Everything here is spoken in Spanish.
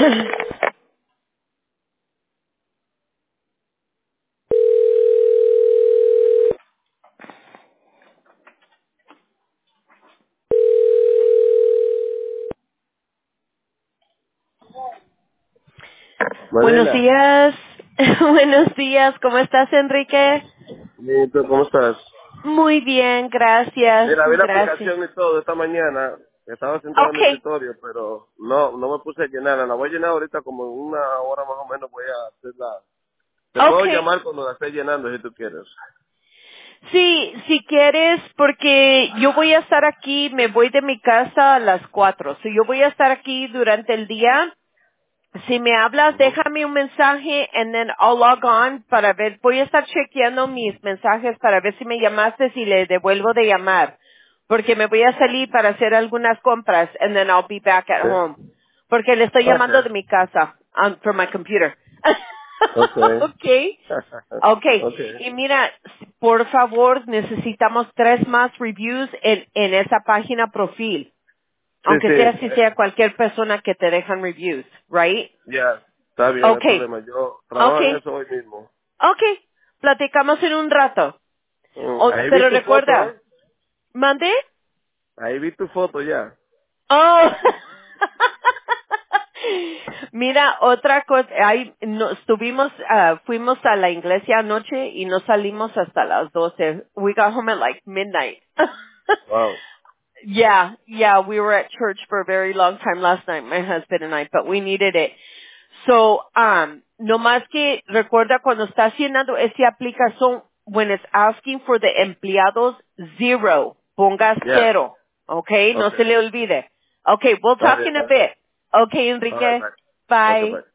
Buenos Manela, días. Buenos días. ¿Cómo estás, Enrique? ¿y tú cómo estás? Muy bien, gracias. Mira, vi la Gracias. aplicación y todo esta mañana. Estaba sentado en mi Okay. escritorio, pero no me puse a llenarla. La voy a llenar ahorita como en una hora más o menos voy a hacerla. Te puedo Okay. llamar cuando la esté llenando si tú quieres. Sí, si quieres, porque yo voy a estar aquí, me voy de mi casa a las 4. So yo voy a estar aquí durante el día. Si me hablas, Ujú. déjame un mensaje and then I'll log on para ver. Voy a estar chequeando mis mensajes para ver si me llamaste y le devuelvo de llamar. Porque me voy a salir para hacer algunas compras and then I'll be back at Sí. home. Porque le estoy llamando de Okay. mi casa from my computer. Okay. Okay. Okay. Okay. Y mira, por favor, necesitamos 3 más reviews en esa página profil. Sí, Aunque sí. sea si sea cualquier persona que te dejan reviews, right? Ya. Está bien, no hay Okay, problema. Yo trabajo en okay, eso hoy mismo. okay. Platicamos en un rato. Ahí vi Pero tu foto, recuerda, ¿eh? ¿mande? Ahí vi tu foto ya. Oh. Mira, otra cosa, fuimos a la iglesia anoche y no salimos hasta las 12. We got home at like midnight. Wow. Yeah, we were at church for a very long time last night, my husband and I, but we needed it. So, no más que recuerda cuando estás llenando esa aplicación, when it's asking for the empleados, 0, ponga Yeah. 0, okay? No Okay. se le olvide. Okay, we'll Está talk bien, in a está bien. bit. Okay, All right, Enrique. bye. Okay, Bye. bye.